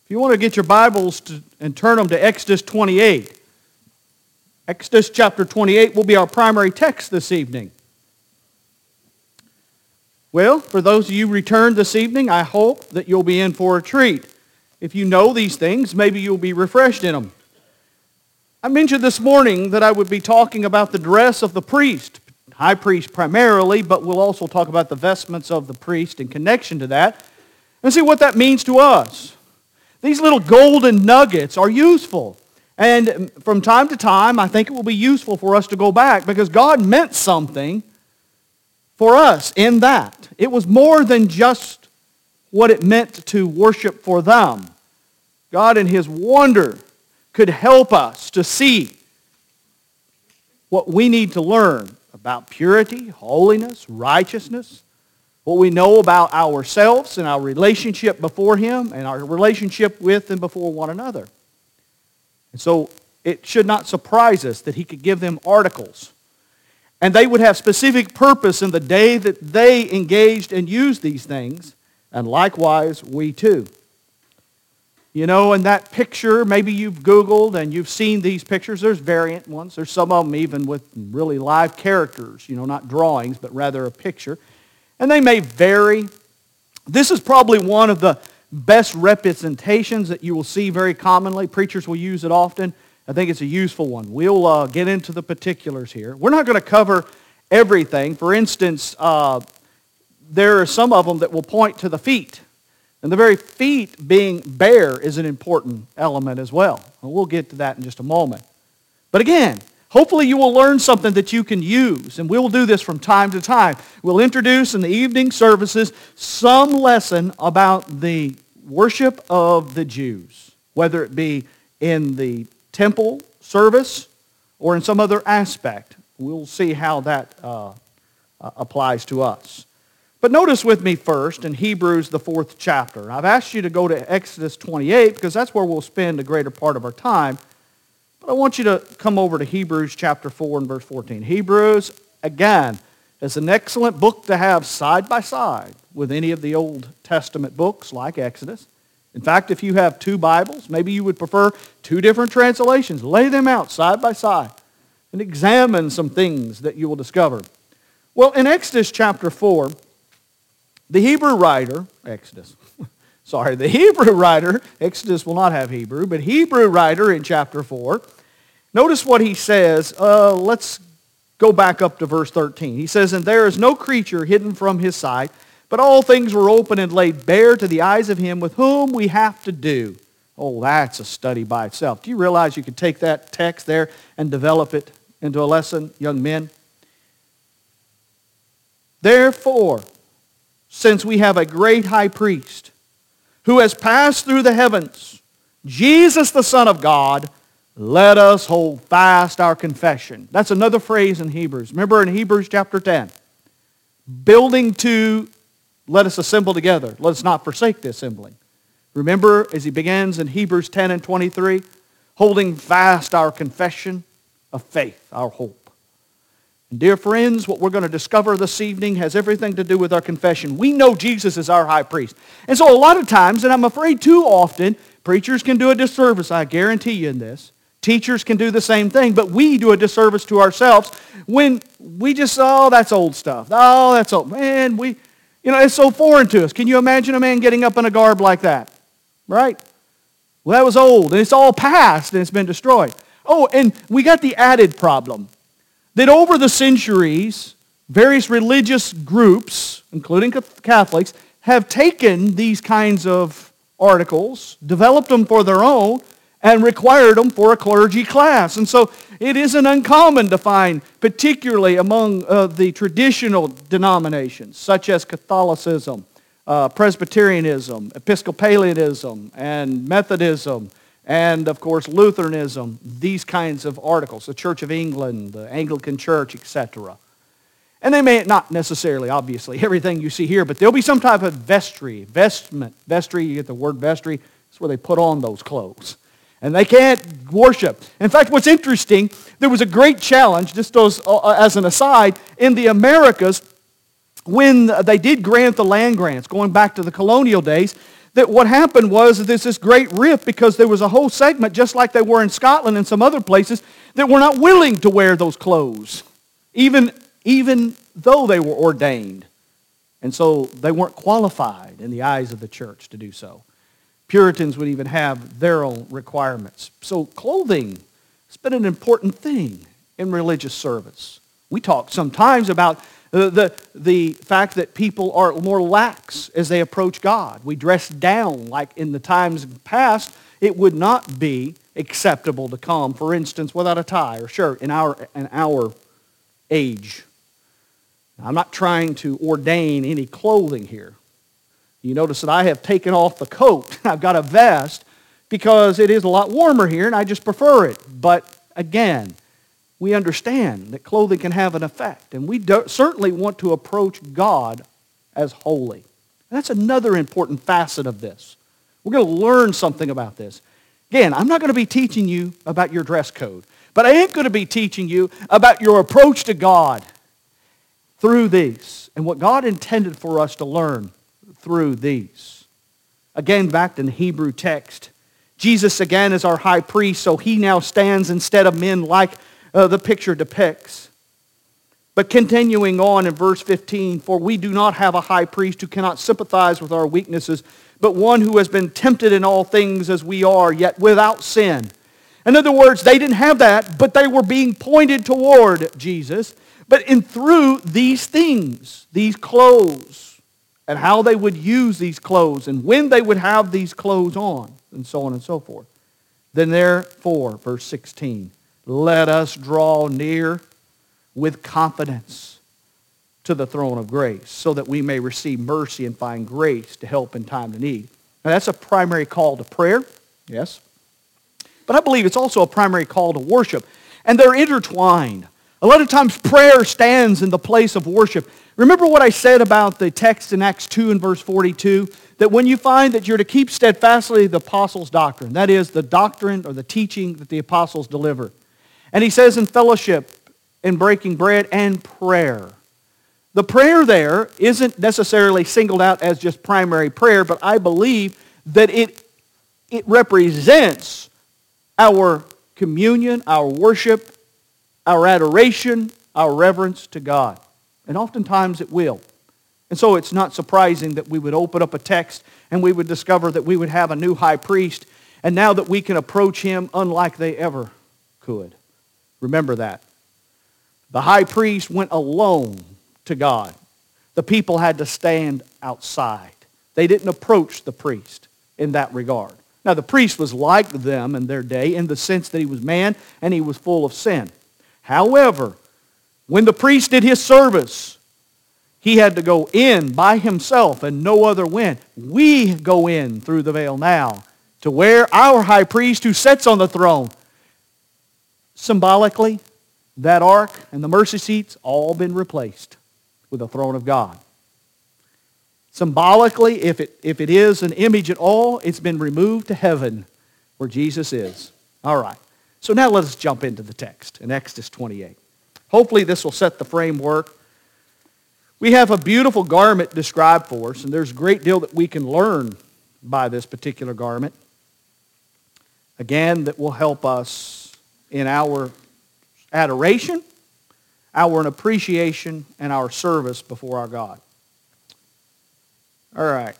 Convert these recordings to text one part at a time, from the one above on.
If you want to get your Bibles and turn them to Exodus 28. Exodus chapter 28 will be our primary text this evening. Well, for those of you returned this evening, I hope that you'll be in for a treat. If you know these things, maybe you'll be refreshed in them. I mentioned this morning that I would be talking about the dress of the priest, high priest primarily, but we'll also talk about the vestments of the priest in connection to that, and see what that means to us. These little golden nuggets are useful. And from time to time, I think it will be useful for us to go back because God meant something for us in that. It was more than just what it meant to worship for them. God in His wonder could help us to see what we need to learn about purity, holiness, righteousness, what we know about ourselves and our relationship before Him and our relationship with and before one another. And so it should not surprise us that He could give them articles. And they would have specific purpose in the day that they engaged and used these things. And likewise, we too. You know, in that picture, maybe you've Googled and you've seen these pictures. There's variant ones. There's some of them even with really live characters. You know, not drawings, but rather a picture. And they may vary. This is probably one of the best representations that you will see very commonly. Preachers will use it often. I think it's a useful one. We'll get into the particulars here. We're not going to cover everything. For instance, there are some of them that will point to the feet. And the very feet being bare is an important element as well. And we'll get to that in just a moment. But again, hopefully you will learn something that you can use. And we'll do this from time to time. We'll introduce in the evening services some lesson about the worship of the Jews, whether it be in the temple service or in some other aspect. We'll see how that applies to us. But notice with me first in Hebrews, the 4th chapter. I've asked you to go to Exodus 28 because that's where we'll spend the greater part of our time. But I want you to come over to Hebrews chapter 4 and verse 14. Hebrews, again, is an excellent book to have side by side with any of the Old Testament books like Exodus. In fact, if you have two Bibles, maybe you would prefer two different translations. Lay them out side by side and examine some things that you will discover. Well, in Exodus chapter 4, the Hebrew writer, Exodus will not have Hebrew, but Hebrew writer in chapter 4, notice what he says. Let's go back up to verse 13. He says, "And there is no creature hidden from His sight, but all things were open and laid bare to the eyes of Him with whom we have to do." Oh, that's a study by itself. Do you realize you could take that text there and develop it into a lesson, young men? "Therefore, since we have a great high priest who has passed through the heavens, Jesus the Son of God, let us hold fast our confession." That's another phrase in Hebrews. Remember in Hebrews chapter 10, building to let us assemble together. Let us not forsake the assembling. Remember as he begins in Hebrews 10 and 23, holding fast our confession of faith, our hope. And dear friends, what we're going to discover this evening has everything to do with our confession. We know Jesus is our high priest. And so a lot of times, and I'm afraid too often, preachers can do a disservice, I guarantee you in this. Teachers can do the same thing, but we do a disservice to ourselves when we just, oh, that's old stuff. Oh, that's old. Man, it's so foreign to us. Can you imagine a man getting up in a garb like that? Right? Well, that was old, and it's all past, and it's been destroyed. Oh, and we got the added problem that over the centuries, various religious groups, including Catholics, have taken these kinds of articles, developed them for their own, and required them for a clergy class. And so it isn't uncommon to find, particularly among the traditional denominations, such as Catholicism, Presbyterianism, Episcopalianism, and Methodism, and of course Lutheranism, these kinds of articles, the Church of England, the Anglican Church, etc. And they may not necessarily, obviously, everything you see here, but there'll be some type of vestry, vestment. Vestry, you get the word vestry, it's where they put on those clothes. And they can't worship. In fact, what's interesting, there was a great challenge, just as an aside, in the Americas, when they did grant the land grants, going back to the colonial days, that what happened was there's this great rift because there was a whole segment, just like they were in Scotland and some other places, that were not willing to wear those clothes, even though they were ordained. And so they weren't qualified in the eyes of the church to do so. Puritans would even have their own requirements. So clothing has been an important thing in religious service. We talk sometimes about the fact that people are more lax as they approach God. We dress down like in the times past. It would not be acceptable to come, for instance, without a tie or shirt in our age. I'm not trying to ordain any clothing here. You notice that I have taken off the coat. I've got a vest because it is a lot warmer here and I just prefer it. But again, we understand that clothing can have an effect. And we certainly want to approach God as holy. And that's another important facet of this. We're going to learn something about this. Again, I'm not going to be teaching you about your dress code. But I am going to be teaching you about your approach to God through these. And what God intended for us to learn through these. Again, back in the Hebrew text. Jesus again is our high priest, so he now stands instead of men like the picture depicts. But continuing on in verse 15, for we do not have a high priest who cannot sympathize with our weaknesses, but one who has been tempted in all things as we are, yet without sin. In other words, they didn't have that, but they were being pointed toward Jesus. But through these things, these clothes, and how they would use these clothes, and when they would have these clothes on, and so on and so forth. Then therefore, verse 16, let us draw near with confidence to the throne of grace, so that we may receive mercy and find grace to help in time of need. Now that's a primary call to prayer, yes. But I believe it's also a primary call to worship. And they're intertwined. A lot of times prayer stands in the place of worship. Remember what I said about the text in Acts 2 and verse 42? That when you find that you're to keep steadfastly the apostles' doctrine, that is, the doctrine or the teaching that the apostles deliver. And he says in fellowship, in breaking bread, and prayer. The prayer there isn't necessarily singled out as just primary prayer, but I believe that it represents our communion, our worship, our adoration, our reverence to God. And oftentimes it will. And so it's not surprising that we would open up a text and we would discover that we would have a new high priest, and now that we can approach him unlike they ever could. Remember that. The high priest went alone to God. The people had to stand outside. They didn't approach the priest in that regard. Now the priest was like them in their day in the sense that he was man and he was full of sin. However, when the priest did his service, he had to go in by himself and no other went. We go in through the veil now to where our high priest who sits on the throne. Symbolically, that ark and the mercy seats all been replaced with the throne of God. Symbolically, if it is an image at all, it's been removed to heaven where Jesus is. All right. So now let us jump into the text in Exodus 28. Hopefully this will set the framework. We have a beautiful garment described for us, and there's a great deal that we can learn by this particular garment. Again, that will help us in our adoration, our appreciation, and our service before our God. All right.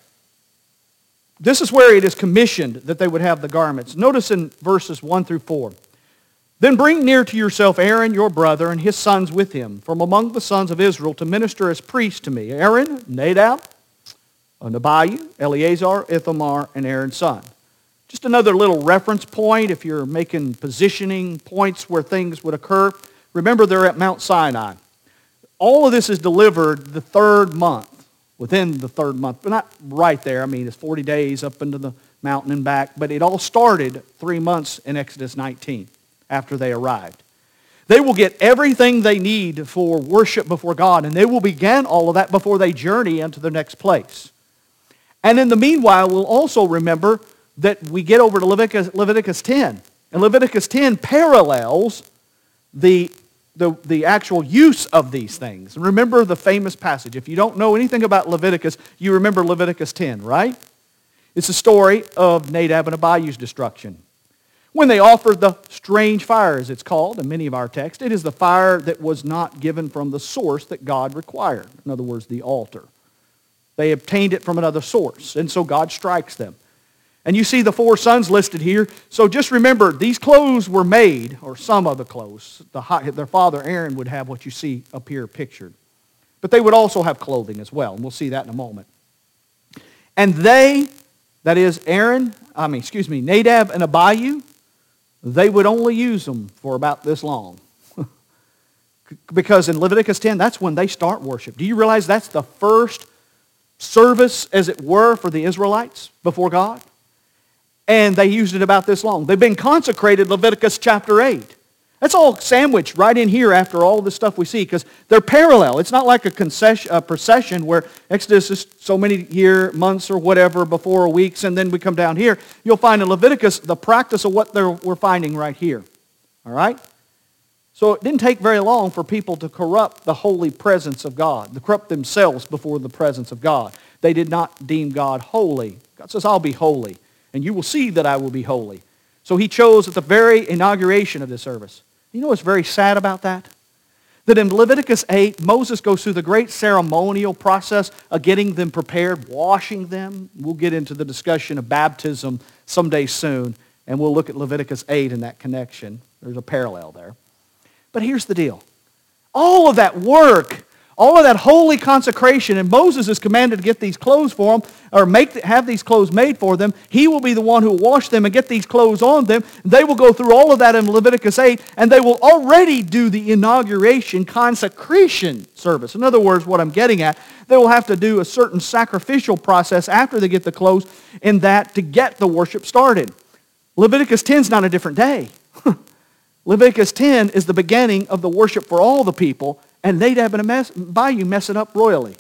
This is where it is commissioned that they would have the garments. Notice in verses 1 through 4. Then bring near to yourself Aaron your brother and his sons with him from among the sons of Israel to minister as priests to me. Aaron, Nadab, Abihu, Eleazar, Ithamar, and Aaron's son. Just another little reference point if you're making positioning points where things would occur. Remember they're at Mount Sinai. All of this is delivered the third month, within the third month. But not right there. I mean, it's 40 days up into the mountain and back. But it all started 3 months in Exodus 19 after they arrived. They will get everything they need for worship before God, and they will begin all of that before they journey into the next place. And in the meanwhile, we'll also remember that we get over to Leviticus 10. And Leviticus 10 parallels the actual use of these things. And remember the famous passage. If you don't know anything about Leviticus, you remember Leviticus 10, right? It's the story of Nadab and Abihu's destruction. When they offered the strange fire, as it's called in many of our texts, it is the fire that was not given from the source that God required. In other words, the altar. They obtained it from another source, and so God strikes them. And you see the 4 sons listed here. So just remember, these clothes were made, or some of the clothes. Their father Aaron would have what you see up here pictured. But they would also have clothing as well, and we'll see that in a moment. And they, that is Nadab and Abihu, they would only use them for about this long. Because in Leviticus 10, that's when they start worship. Do you realize that's the first service, as it were, for the Israelites before God? And they used it about this long. They've been consecrated, Leviticus chapter 8. That's all sandwiched right in here after all this stuff we see, because they're parallel. It's not like a procession where Exodus is so many months or whatever before weeks, and then we come down here. You'll find in Leviticus the practice of what we're finding right here. All right? So it didn't take very long for people to corrupt the holy presence of God, to corrupt themselves before the presence of God. They did not deem God holy. God says, I'll be holy, and you will see that I will be holy. So he chose at the very inauguration of this service. You know what's very sad about that? That in Leviticus 8, Moses goes through the great ceremonial process of getting them prepared, washing them. We'll get into the discussion of baptism someday soon, and we'll look at Leviticus 8 in that connection. There's a parallel there. But here's the deal. All of that work, all of that holy consecration, and Moses is commanded to get these clothes for them, or have these clothes made for them. He will be the one who will wash them and get these clothes on them. They will go through all of that in Leviticus 8, and they will already do the inauguration consecration service. In other words, what I'm getting at, they will have to do a certain sacrificial process after they get the clothes in that to get the worship started. Leviticus 10 is not a different day. Leviticus 10 is the beginning of the worship for all the people, and Nadab and Abihu mess it up royally.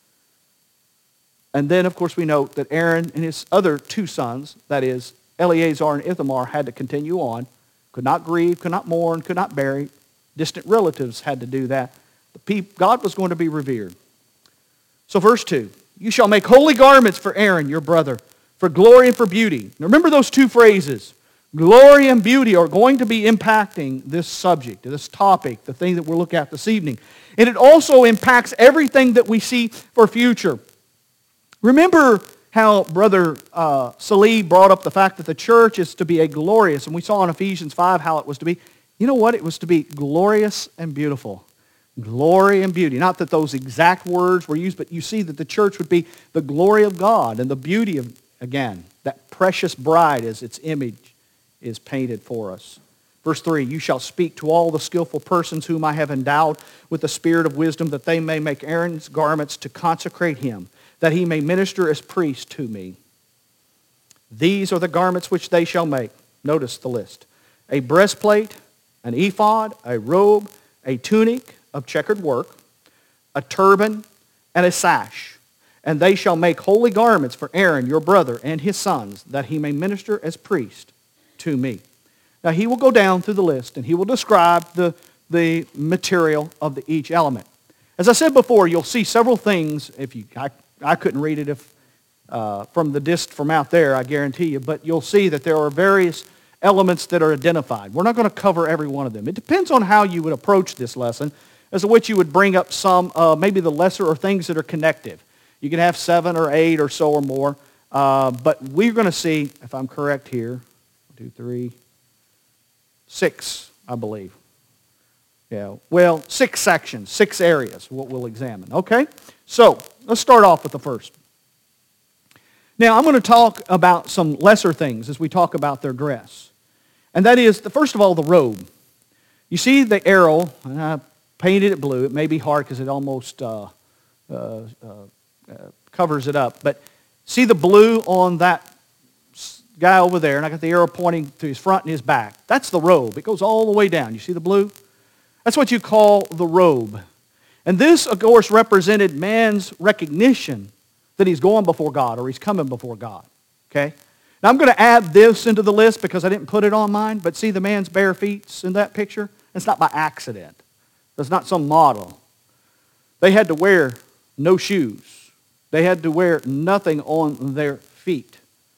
And then, of course, we note that Aaron and his other 2 sons, that is, Eleazar and Ithamar, had to continue on. Could not grieve, could not mourn, could not bury. Distant relatives had to do that. God was going to be revered. So verse 2, you shall make holy garments for Aaron, your brother, for glory and for beauty. Now remember those 2 phrases. Glory and beauty are going to be impacting this subject, this topic, the thing that we'll look at this evening. And it also impacts everything that we see for future. Remember how Brother Salih brought up the fact that the church is to be a glorious, and we saw in Ephesians 5 how it was to be. You know what? It was to be glorious and beautiful. Glory and beauty. Not that those exact words were used, but you see that the church would be the glory of God and the beauty of, again, that precious bride as its image is painted for us. Verse 3, you shall speak to all the skillful persons whom I have endowed with the spirit of wisdom, that they may make Aaron's garments to consecrate him, that he may minister as priest to me. These are the garments which they shall make. Notice the list. A breastplate, an ephod, a robe, a tunic of checkered work, a turban, and a sash. And they shall make holy garments for Aaron, your brother, and his sons, that he may minister as priest to me. Now he will go down through the list and he will describe the material of each element. As I said before, you'll see several things. I couldn't read it from out there, I guarantee you, but you'll see that there are various elements that are identified. We're not going to cover every one of them. It depends on how you would approach this lesson, as to which you would bring up some, maybe the lesser or things that are connective. You can have 7 or 8 or so or more, but we're going to see, if I'm correct here, 1, 2, 3, 6, I believe. Yeah, well, 6 sections, 6 areas, what we'll examine. Okay? So, let's start off with the first. Now, I'm going to talk about some lesser things as we talk about their dress. And that is, first of all, the robe. You see the arrow, and I painted it blue. It may be hard because it almost covers it up. But see the blue on that guy over there, and I got the arrow pointing to his front and his back. That's the robe. It goes all the way down. You see the blue? That's what you call the robe. And this, of course, represented man's recognition that he's going before God or he's coming before God. Okay? Now I'm going to add this into the list because I didn't put it on mine, but see the man's bare feet in that picture? It's not by accident. It's not some model. They had to wear no shoes. They had to wear nothing on their feet.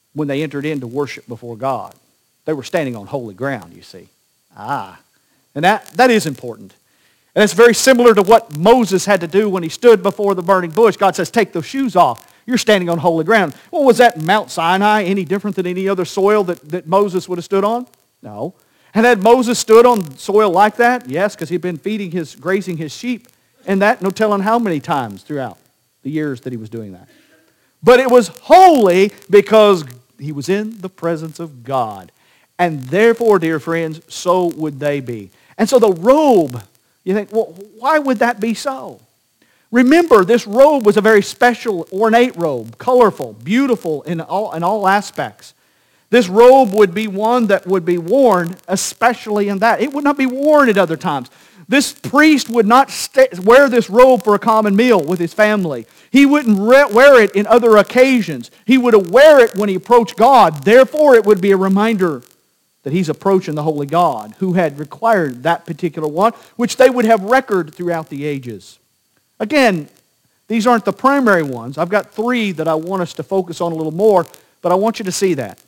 when they entered into worship before God. They were standing on holy ground, you see. And that is important. And it's very similar to what Moses had to do when he stood before the burning bush. God says, take those shoes off. You're standing on holy ground. Well, was that Mount Sinai any different than any other soil that Moses would have stood on? No. And had Moses stood on soil like that? Yes, because he'd been grazing his sheep. And that, no telling how many times throughout the years that he was doing that. But it was holy because he was in the presence of God. And therefore, dear friends, so would they be. And so the robe, you think, well, why would that be so? Remember, this robe was a very special, ornate robe, colorful, beautiful in all aspects. This robe would be one that would be worn, especially in that. It would not be worn at other times. This priest would not wear this robe for a common meal with his family. He wouldn't wear it in other occasions. He would wear it when he approached God. Therefore, it would be a reminder that he's approaching the holy God who had required that particular one, which they would have record throughout the ages. Again, these aren't the primary ones. I've got three that I want us to focus on a little more, but I want you to see that.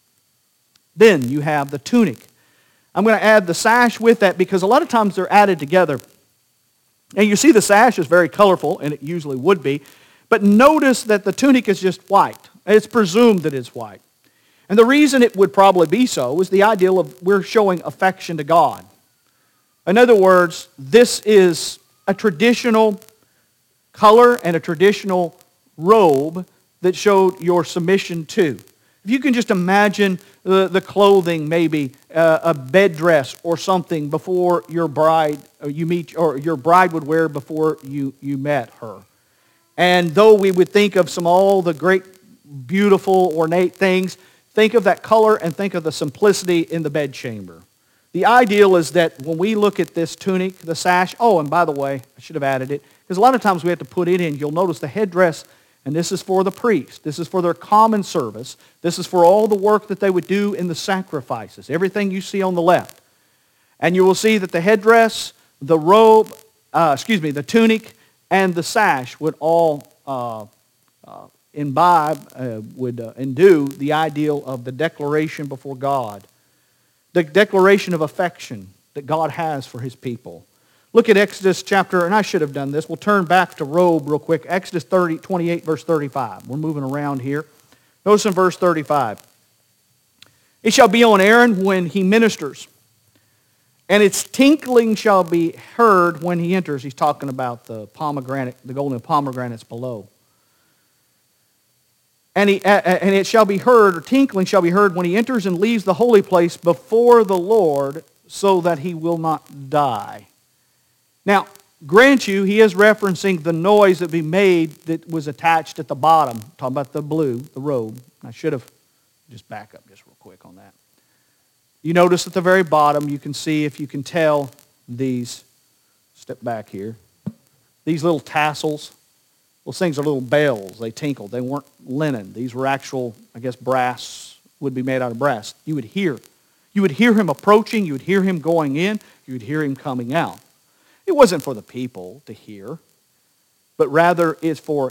Then you have the tunic. I'm going to add the sash with that because a lot of times they're added together. And you see the sash is very colorful, and it usually would be. But notice that the tunic is just white. It's presumed that it's white. And the reason it would probably be so is the ideal of we're showing affection to God. In other words, this is a traditional color and a traditional robe that showed your submission to. If you can just imagine the clothing, maybe a bed dress or something before your bride your bride would wear before you met her. And though we would think of all the great, beautiful, ornate things, think of that color and think of the simplicity in the bedchamber. The ideal is that when we look at this tunic, the sash, and by the way, I should have added it, because a lot of times we have to put it in. You'll notice the headdress, and this is for the priest. This is for their common service. This is for all the work that they would do in the sacrifices, everything you see on the left. And you will see that the headdress, the robe, the tunic, and the sash would all endue the ideal of the declaration before God. The declaration of affection that God has for His people. Look at Exodus chapter, and I should have done this. We'll turn back to robe real quick. Exodus 28, verse 35. We're moving around here. Notice in verse 35. It shall be on Aaron when he ministers, and its tinkling shall be heard when he enters. He's talking about the pomegranate, the golden pomegranates below. And it shall be heard, or tinkling shall be heard when he enters and leaves the holy place before the Lord, so that he will not die. Now, grant you, he is referencing the noise that be made that was attached at the bottom. Talking about the blue, the robe. I should have just back up just real quick on that. You notice at the very bottom, you can see, if you can tell, these, step back here, these little tassels. Those things are little bells. They tinkled. They weren't linen. These were actual, brass, would be made out of brass. You would hear him approaching. You would hear him going in. You would hear him coming out. It wasn't for the people to hear, but rather it's for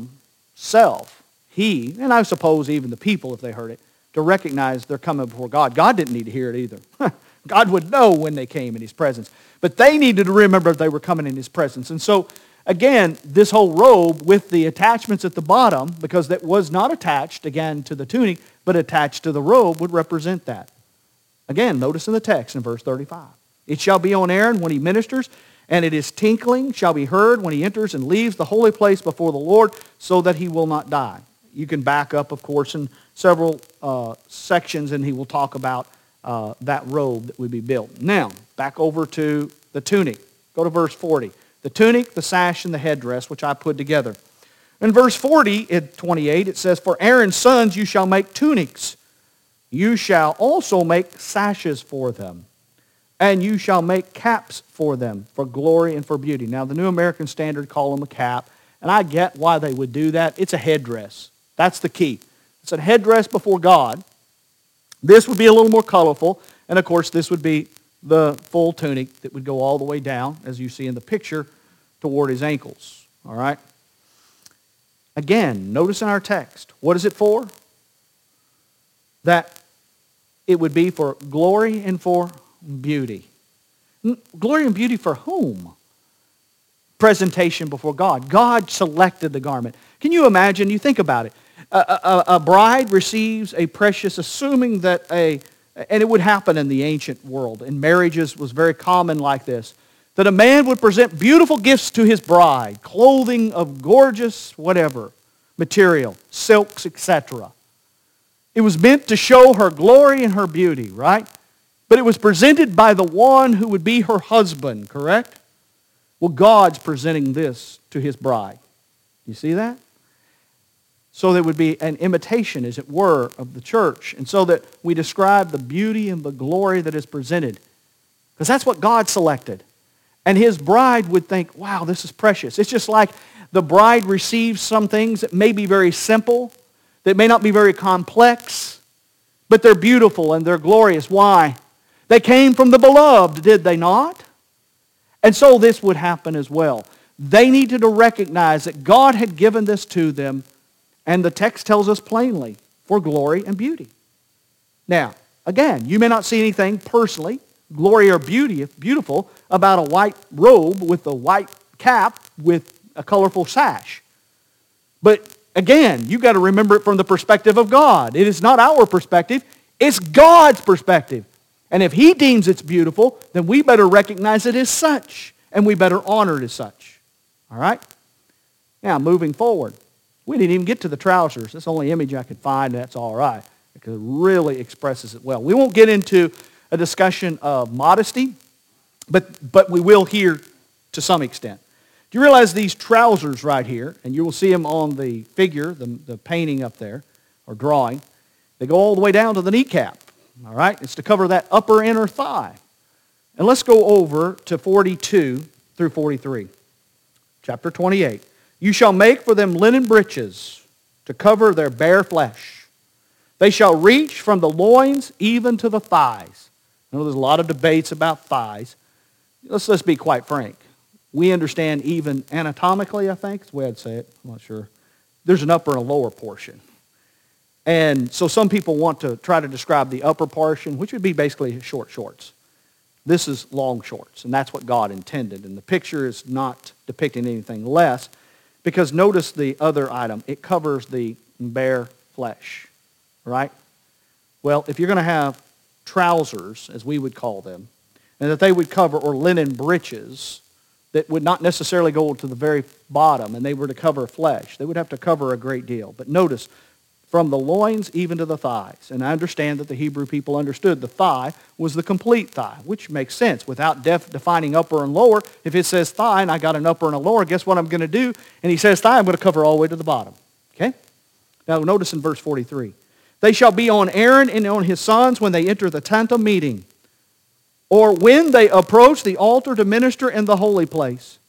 himself. He, and I suppose even the people, if they heard it, to recognize they're coming before God. God didn't need to hear it either. God would know when they came in His presence. But they needed to remember they were coming in His presence. And so, again, this whole robe with the attachments at the bottom, because that was not attached, again, to the tunic, but attached to the robe, would represent that. Again, notice in the text in verse 35. It shall be on Aaron when he ministers, and it is tinkling shall be heard when he enters and leaves the holy place before the Lord, so that he will not die. You can back up, of course, in several sections, and he will talk about that robe that would be built. Now, back over to the tunic. Go to verse 40. The tunic, the sash, and the headdress, which I put together. In verse 40, in 28, it says, For Aaron's sons you shall make tunics. You shall also make sashes for them. And you shall make caps for them, for glory and for beauty. Now, the New American Standard call them a cap, and I get why they would do that. It's a headdress. That's the key. It's a headdress before God. This would be a little more colorful, and of course, this would be the full tunic that would go all the way down, as you see in the picture, toward his ankles. All right? Again, notice in our text, what is it for? that it would be for glory and for beauty. Glory and beauty for whom? Presentation before God. God selected the garment. Can you imagine? You think about it. A bride receives a precious, assuming that and it would happen in the ancient world, in marriages was very common like this, that a man would present beautiful gifts to his bride, clothing of gorgeous whatever, material, silks, etc. It was meant to show her glory and her beauty, right? But it was presented by the one who would be her husband, correct? Well, God's presenting this to his bride. You see that? So there would be an imitation, as it were, of the church. And so that we describe the beauty and the glory that is presented. Because that's what God selected. And his bride would think, wow, this is precious. It's just like the bride receives some things that may be very simple, that may not be very complex, but they're beautiful and they're glorious. Why? They came from the beloved, did they not? And so this would happen as well. They needed to recognize that God had given this to them, and the text tells us plainly, for glory and beauty. Now, again, you may not see anything personally, glory or beauty, beautiful, about a white robe with a white cap with a colorful sash. But again, you've got to remember it from the perspective of God. It is not our perspective, it's God's perspective. And if he deems it's beautiful, then we better recognize it as such, and we better honor it as such. All right? Now, moving forward. We didn't even get to the trousers. That's the only image I could find, and that's all right, because it really expresses it well. We won't get into a discussion of modesty, but we will here to some extent. Do you realize these trousers right here, and you will see them on the figure, the painting up there, or drawing, they go all the way down to the kneecap. All right? It's to cover that upper inner thigh. And let's go over to 42 through 43. Chapter 28. You shall make for them linen breeches to cover their bare flesh. They shall reach from the loins even to the thighs. I know there's a lot of debates about thighs. Let's be quite frank. We understand even anatomically, I think, is the way I'd say it. I'm not sure. There's an upper and a lower portion. And so some people want to try to describe the upper portion, which would be basically short shorts. This is long shorts, and that's what God intended. And the picture is not depicting anything less, because notice the other item. It covers the bare flesh, right? Well, if you're going to have trousers, as we would call them, and that they would cover, or linen breeches, that would not necessarily go to the very bottom, and they were to cover flesh, they would have to cover a great deal. But notice, from the loins even to the thighs. And I understand that the Hebrew people understood the thigh was the complete thigh, which makes sense. Without defining upper and lower, if it says thigh and I got an upper and a lower, guess what I'm going to do? And he says thigh, I'm going to cover all the way to the bottom. Okay? Now notice in verse 43. They shall be on Aaron and on his sons when they enter the tent of meeting, or when they approach the altar to minister in the holy place,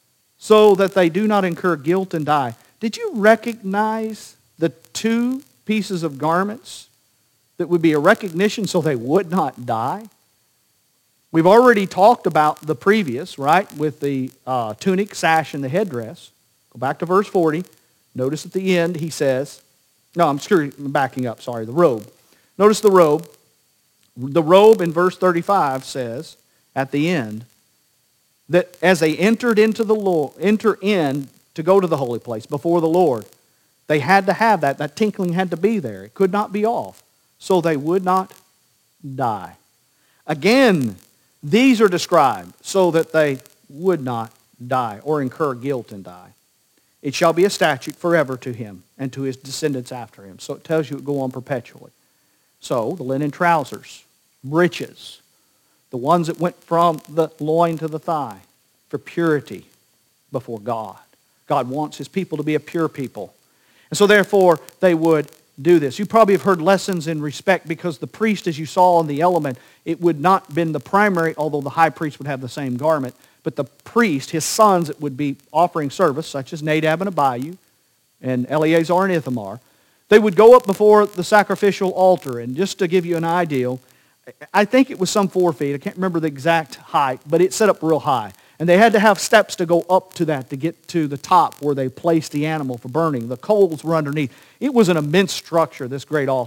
so that they do not incur guilt and die. Did you recognize the two pieces of garments that would be a recognition so they would not die? We've already talked about the previous, right, with the tunic, sash, and the headdress. Go back to verse 40. Notice at the end he says, no, I'm backing up, sorry, the robe. Notice the robe. The robe in verse 35 says, at the end, that as they entered into the Lord, enter in to go to the holy place before the Lord, they had to have that. That tinkling had to be there. It could not be off. So they would not die. Again, these are described so that they would not die or incur guilt and die. It shall be a statute forever to him and to his descendants after him. So it tells you it will go on perpetually. So the linen trousers, breeches, the ones that went from the loin to the thigh for purity before God. God wants his people to be a pure people. And so therefore they would do this. You probably have heard lessons in respect because the priest, as you saw in the element, it would not have been the primary, although the high priest would have the same garment, but the priest, his sons that would be offering service, such as Nadab and Abihu, and Eleazar and Ithamar, they would go up before the sacrificial altar. And just to give you an idea, I think it was some 4 feet. I can't remember the exact height, but it set up real high. And they had to have steps to go up to that to get to the top where they placed the animal for burning. The coals were underneath. It was an immense structure, this great altar.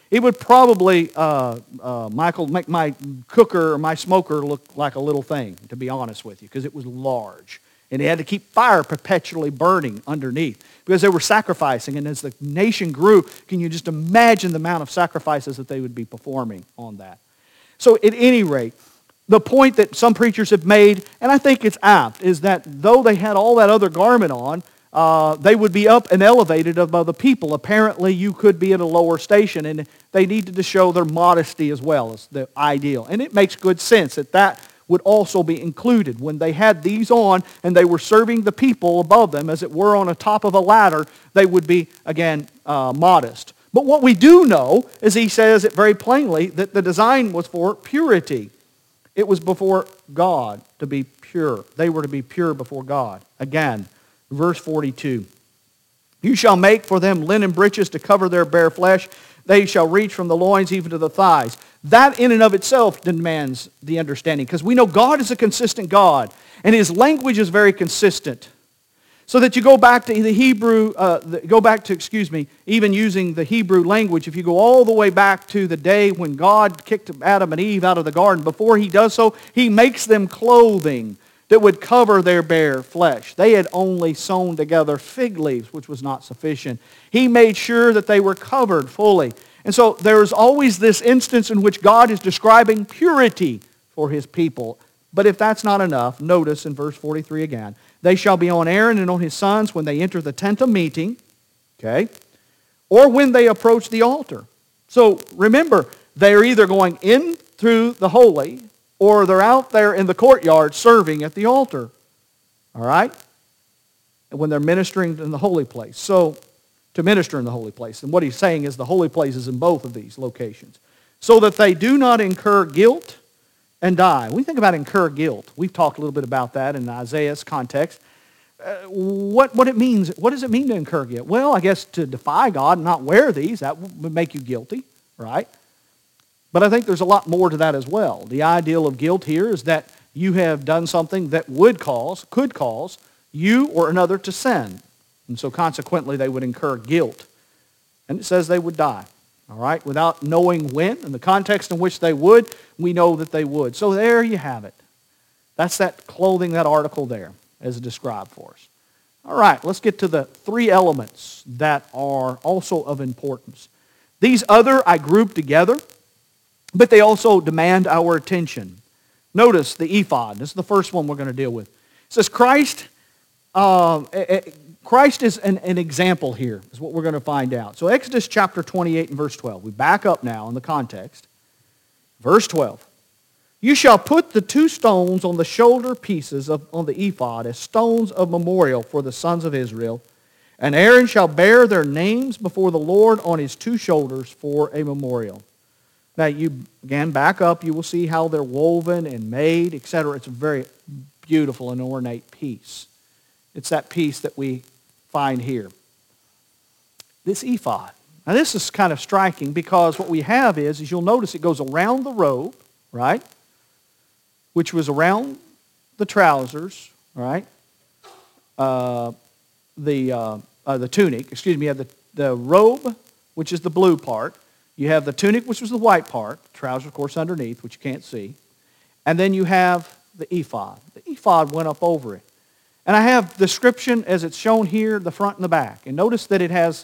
It would probably, Michael, make my cooker or my smoker look like a little thing, to be honest with you, because it was large. And they had to keep fire perpetually burning underneath because they were sacrificing. And as the nation grew, can you just imagine the amount of sacrifices that they would be performing on that? So at any rate, the point that some preachers have made, and I think it's apt, is that though they had all that other garment on, they would be up and elevated above the people. Apparently, you could be at a lower station, and they needed to show their modesty as well as the ideal. And it makes good sense that that would also be included. When they had these on and they were serving the people above them, as it were on the top of a ladder, they would be, again, modest. But what we do know is he says it very plainly that the design was for purity. It was before God to be pure. They were to be pure before God. Again, verse 42. You shall make for them linen breeches to cover their bare flesh. They shall reach from the loins even to the thighs. That in and of itself demands the understanding, because we know God is a consistent God, and His language is very consistent. So that you go back to the Hebrew, even using the Hebrew language, if you go all the way back to the day when God kicked Adam and Eve out of the garden, before He does so, He makes them clothing that would cover their bare flesh. They had only sewn together fig leaves, which was not sufficient. He made sure that they were covered fully. And so there is always this instance in which God is describing purity for His people. But if that's not enough, notice in verse 43 again, they shall be on Aaron and on his sons when they enter the tent of meeting, okay, or when they approach the altar. So remember, they're either going in through the holy, or they're out there in the courtyard serving at the altar. All right? And when they're ministering in the holy place. So, to minister in the holy place. And what he's saying is the holy place is in both of these locations. So that they do not incur guilt and die. When we think about incur guilt, we've talked a little bit about that in Isaiah's context. What it means, what does it mean to incur guilt? Well, I guess to defy God and not wear these, that would make you guilty, right? But I think there's a lot more to that as well. The ideal of guilt here is that you have done something that could cause you or another to sin. And so consequently they would incur guilt. And it says they would die. All right? Without knowing when and the context in which they would, we know that they would. So there you have it. That's that clothing, that article there as described for us. All right, let's get to the three elements that are also of importance. These other I grouped together, but they also demand our attention. Notice the ephod. This is the first one we're going to deal with. It says Christ is an example here, is what we're going to find out. So Exodus chapter 28 and verse 12. We back up now in the context. Verse 12. You shall put the two stones on the shoulder pieces on the ephod as stones of memorial for the sons of Israel. And Aaron shall bear their names before the Lord on his two shoulders for a memorial. Now, you again back up, you will see how they're woven and made, etc. It's a very beautiful and ornate piece. It's that piece that we find here. This ephod. Now, this is kind of striking because what we have is you'll notice it goes around the robe, right? Which was around the trousers, right? The tunic, you have the robe, which is the blue part. You have the tunic, which was the white part. Trousers, of course, underneath, which you can't see. And then you have the ephod. The ephod went up over it. And I have the description as it's shown here, the front and the back. And notice that it has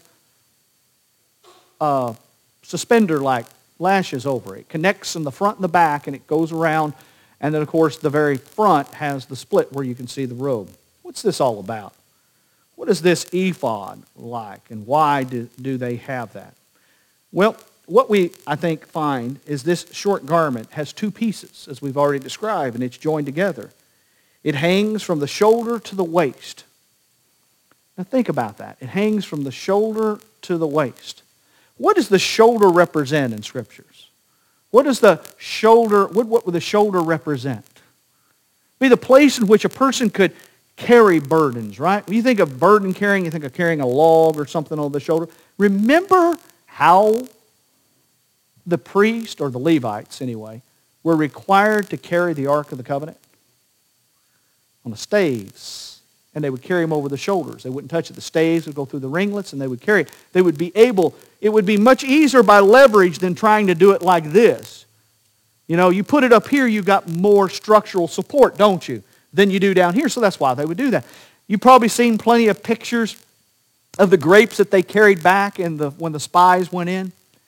suspender-like lashes over it. It connects in the front and the back, and it goes around. And then, of course, the very front has the split where you can see the robe. What's this all about? What is this ephod like, and why do they have that? Well, what we, I think, find is this short garment has two pieces, as we've already described, and it's joined together. It hangs from the shoulder to the waist. Now think about that. It hangs from the shoulder to the waist. What does the shoulder represent in Scriptures? What does the shoulder, what would the shoulder represent? Be the place in which a person could carry burdens, right? When you think of burden carrying, you think of carrying a log or something on the shoulder. Remember how the priest, or the Levites anyway, were required to carry the Ark of the Covenant? On the staves. and they would carry them over the shoulders. They wouldn't touch it. The staves would go through the ringlets, and they would carry it. They would be able, it would be much easier by leverage than trying to do it like this. You know, you put it up here, you've got more structural support, don't you, than you do down here. So that's why they would do that. You've probably seen plenty of pictures of the grapes that they carried back when the spies went in.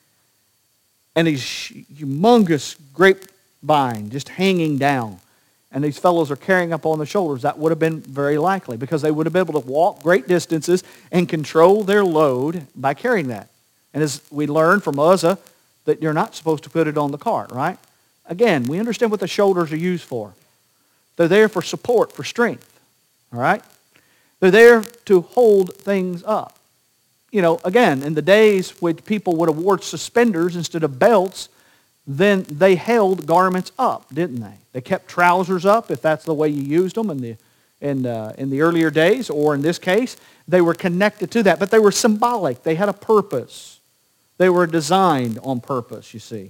And these humongous grapevine just hanging down. And these fellows are carrying up on their shoulders. That would have been very likely because they would have been able to walk great distances and control their load by carrying that. And as we learned from Uzzah, that you're not supposed to put it on the cart, right? Again, we understand what the shoulders are used for. They're there for support, for strength, all right? They're there to hold things up. You know, again, in the days when people would have worn suspenders instead of belts, then they held garments up, didn't they? They kept trousers up, if that's the way you used them in the earlier days, or in this case, they were connected to that. But they were symbolic. They had a purpose. They were designed on purpose, you see.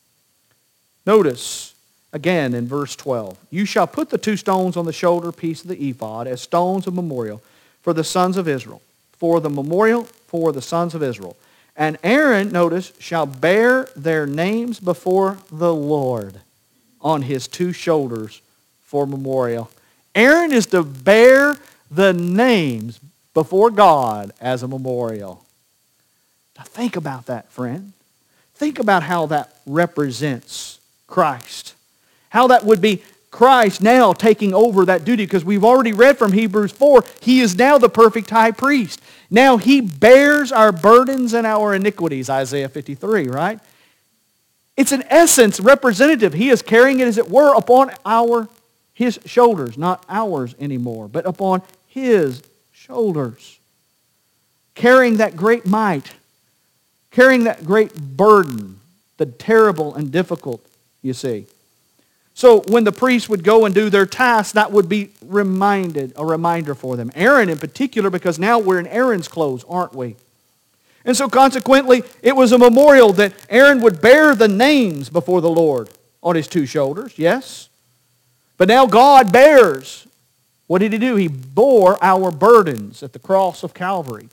Notice, again, in verse 12, you shall put the 2 stones on the shoulder piece of the ephod as stones of memorial for the sons of Israel. For the memorial for the sons of Israel. And Aaron, notice, shall bear their names before the Lord on his 2 shoulders for memorial. Aaron is to bear the names before God as a memorial. Now think about that, friend. Think about how that represents Christ. How that would be Christ now taking over that duty, because we've already read from Hebrews 4, he is now the perfect high priest. Now he bears our burdens and our iniquities, Isaiah 53, right? It's in essence representative. He is carrying it, as it were, upon his shoulders, not ours anymore, but upon his shoulders. Carrying that great might, carrying that great burden, the terrible and difficult, you see. So when the priests would go and do their tasks, that would be a reminder for them. Aaron in particular, because now we're in Aaron's clothes, aren't we? And so consequently, it was a memorial that Aaron would bear the names before the Lord on his 2 shoulders, yes. But now God bears. What did he do? He bore our burdens at the cross of Calvary.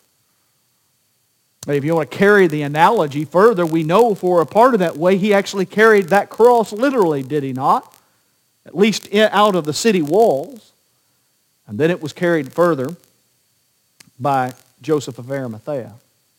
But if you want to carry the analogy further, we know for a part of that way, he actually carried that cross literally, did he not? At least out of the city walls. And then it was carried further by Joseph of Arimathea.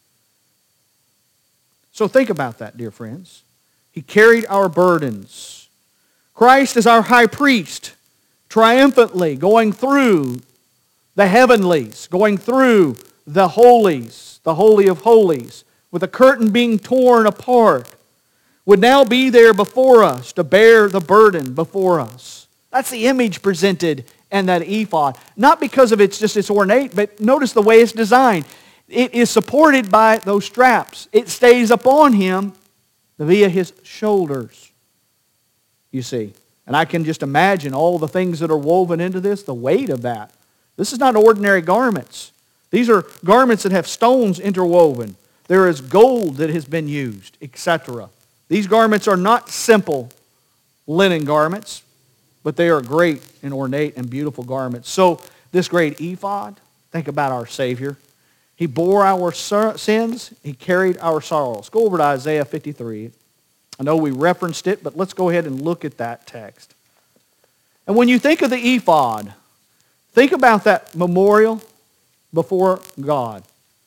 So think about that, dear friends. He carried our burdens. Christ is our high priest, triumphantly going through the heavenlies, going through the holies, the Holy of Holies, with the curtain being torn apart, would now be there before us to bear the burden before us. That's the image presented in that ephod. Not because of its ornate, but notice the way it's designed. It is supported by those straps. It stays upon him via his shoulders, you see. And I can just imagine all the things that are woven into this, the weight of that. This is not ordinary garments. These are garments that have stones interwoven. There is gold that has been used, etc. These garments are not simple linen garments, but they are great and ornate and beautiful garments. So this great ephod, think about our Savior. He bore our sins. He carried our sorrows. Go over to Isaiah 53. I know we referenced it, but let's go ahead and look at that text. And when you think of the ephod, think about that memorial before God.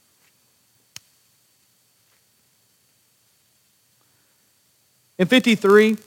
In 53,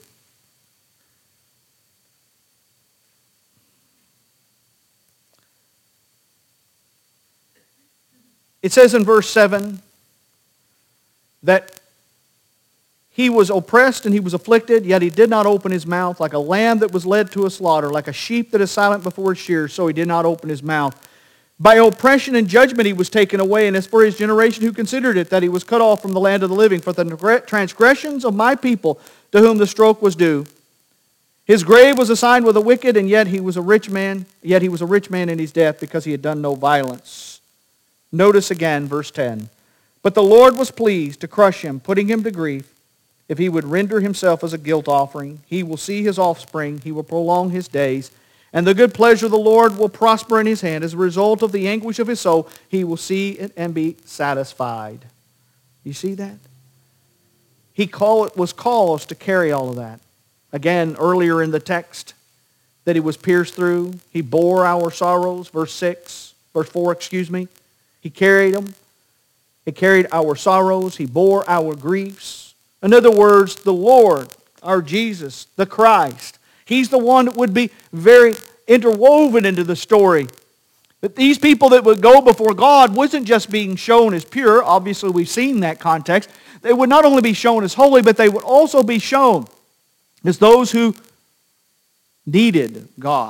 it says in verse 7 that he was oppressed and he was afflicted, yet he did not open his mouth. Like a lamb that was led to a slaughter, like a sheep that is silent before its shears, so he did not open his mouth. By oppression and judgment he was taken away, and as for his generation who considered it, that he was cut off from the land of the living, for the transgressions of my people to whom the stroke was due. His grave was assigned with the wicked, and yet he was a rich man in his death, because he had done no violence. Notice again verse 10. But the Lord was pleased to crush him, putting him to grief. If he would render himself as a guilt offering, he will see his offspring, he will prolong his days, And the good pleasure of the Lord will prosper in his hand. As a result of the anguish of his soul, he will see it and be satisfied. You see that? He was caused to carry all of that. Again, earlier in the text, that he was pierced through. He bore our sorrows, verse 4, He carried them. He carried our sorrows. He bore our griefs. In other words, the Lord, our Jesus, the Christ, He's the one that would be very interwoven into the story. That these people that would go before God wasn't just being shown as pure. Obviously, we've seen that context. They would not only be shown as holy, but they would also be shown as those who needed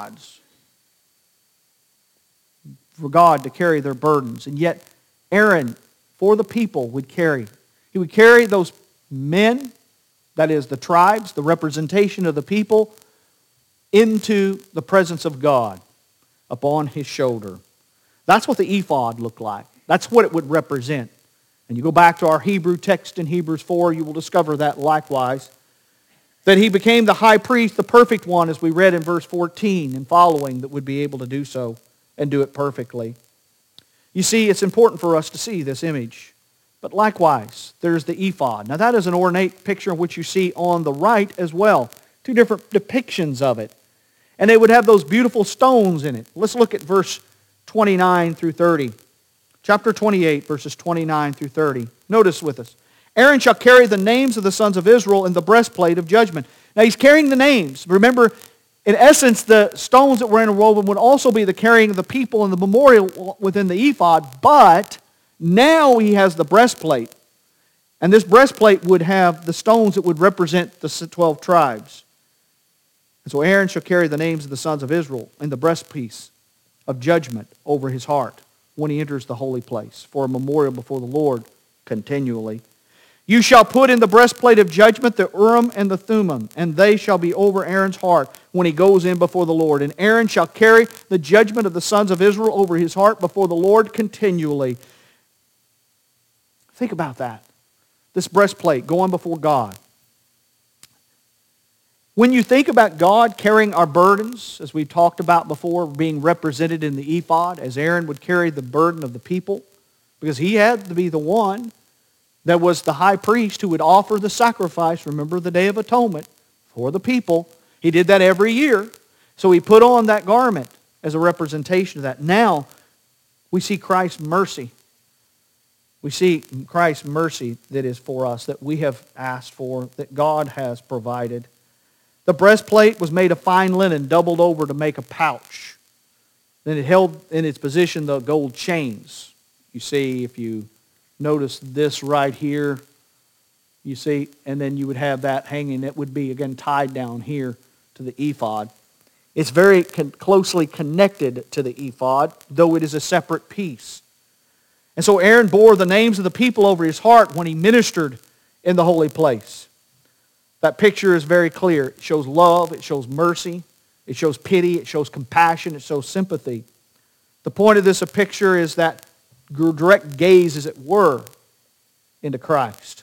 for God to carry their burdens. And yet, Aaron, for the people, would carry. He would carry those men, that is the tribes, the representation of the people, into the presence of God upon his shoulder. That's what the ephod looked like. That's what it would represent. And you go back to our Hebrew text in Hebrews 4, you will discover that likewise. That he became the high priest, the perfect one, as we read in verse 14 and following, that would be able to do so and do it perfectly. You see, it's important for us to see this image. But likewise, there's the ephod. Now that is an ornate picture which you see on the right as well. Two different depictions of it. And they would have those beautiful stones in it. Let's look at verse 29 through 30. Chapter 28, verses 29 through 30. Notice with us. Aaron shall carry the names of the sons of Israel in the breastplate of judgment. Now he's carrying the names. Remember, in essence, the stones that were interwoven would also be the carrying of the people and the memorial within the ephod. But now he has the breastplate. And this breastplate would have the stones that would represent the 12 tribes. And so Aaron shall carry the names of the sons of Israel in the breastpiece of judgment over his heart when he enters the holy place for a memorial before the Lord continually. You shall put in the breastplate of judgment the Urim and the Thummim, and they shall be over Aaron's heart when he goes in before the Lord. And Aaron shall carry the judgment of the sons of Israel over his heart before the Lord continually. Think about that. This breastplate going before God. When you think about God carrying our burdens, as we talked about before, being represented in the ephod, as Aaron would carry the burden of the people, because he had to be the one that was the high priest who would offer the sacrifice, remember the Day of Atonement, for the people. He did that every year. So he put on that garment as a representation of that. Now, we see Christ's mercy. We see Christ's mercy that is for us, that we have asked for, that God has provided. The breastplate was made of fine linen, doubled over to make a pouch. Then it held in its position the gold chains. You see, if you notice this right here, you see, and then you would have that hanging. It would be, again, tied down here to the ephod. It's very closely connected to the ephod, though it is a separate piece. And so Aaron bore the names of the people over his heart when he ministered in the holy place. That picture is very clear. It shows love, it shows mercy, it shows pity, it shows compassion, it shows sympathy. The point of this picture is that direct gaze, as it were, into Christ.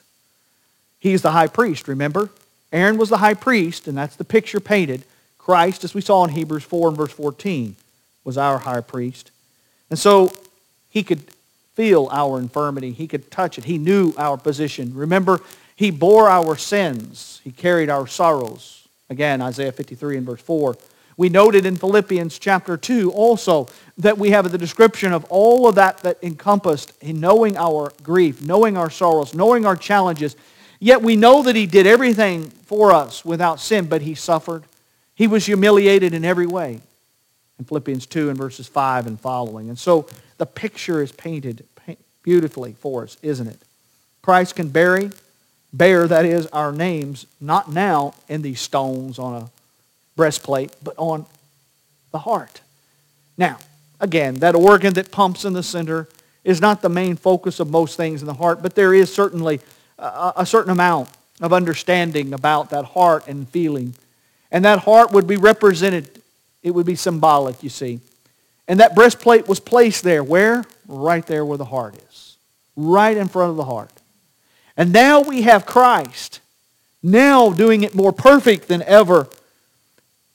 He's the high priest, remember? Aaron was the high priest, and that's the picture painted. Christ, as we saw in Hebrews 4 and verse 14, was our high priest. And so he could feel our infirmity. He could touch it. He knew our position. Remember, he bore our sins. He carried our sorrows. Again, Isaiah 53 and verse 4. We noted in Philippians chapter 2 also that we have the description of all of that encompassed in knowing our grief, knowing our sorrows, knowing our challenges. Yet we know that he did everything for us without sin, but he suffered. He was humiliated in every way. In Philippians 2 and verses 5 and following. And so the picture is painted beautifully for us, isn't it? Christ can bear, that is, our names, not now in these stones on a breastplate, but on the heart. Now, again, that organ that pumps in the center is not the main focus of most things in the heart, but there is certainly a certain amount of understanding about that heart and feeling. And that heart would be represented, it would be symbolic, you see. And that breastplate was placed there. Where? Right there where the heart is. Right in front of the heart. And now we have Christ, now doing it more perfect than ever,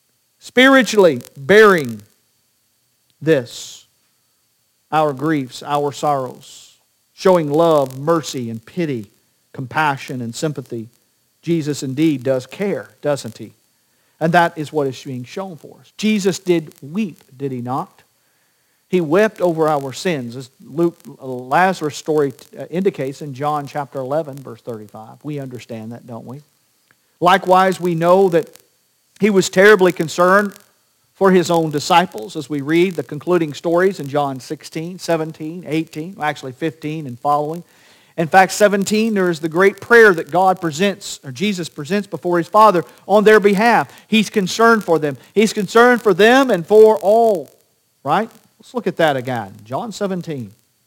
spiritually bearing this, our griefs, our sorrows, showing love, mercy, and pity, compassion, and sympathy. Jesus indeed does care, doesn't He? And that is what is being shown for us. Jesus did weep, did He not? He wept over our sins, as Lazarus' story indicates in John chapter 11, verse 35. We understand that, don't we? Likewise, we know that He was terribly concerned for His own disciples, as we read the concluding stories in John 16, 17, 18, actually 15 and following. In fact, 17, there is the great prayer that God presents, or Jesus presents before His Father on their behalf. He's concerned for them. He's concerned for them and for all. Right? Let's look at that again. John 17.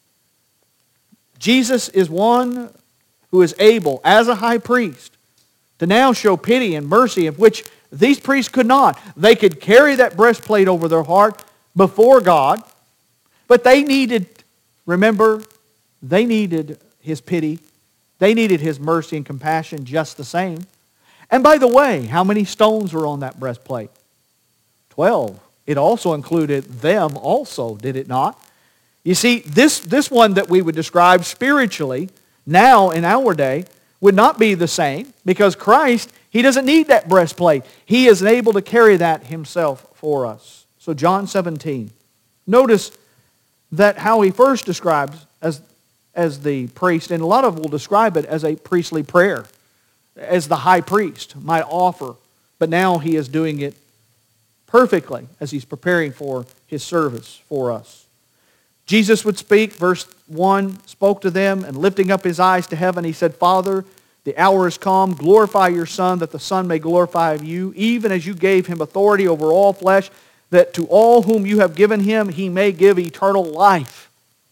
Jesus is one who is able, as a high priest, to now show pity and mercy, of which these priests could not. They could carry that breastplate over their heart before God, but they needed, remember, they needed His pity. They needed His mercy and compassion just the same. And by the way, how many stones were on that breastplate? 12. It also included them also, did it not? You see, this one that we would describe spiritually, now in our day, would not be the same, because Christ, He doesn't need that breastplate. He is able to carry that Himself for us. So John 17. Notice that how He first describes as the priest, and a lot of will describe it as a priestly prayer, as the high priest might offer. But now He is doing it perfectly as He's preparing for His service for us. Jesus would speak, verse 1, spoke to them, and lifting up His eyes to heaven, He said, Father, the hour is come, glorify your Son, that the Son may glorify you, even as you gave Him authority over all flesh, that to all whom you have given Him, He may give eternal life.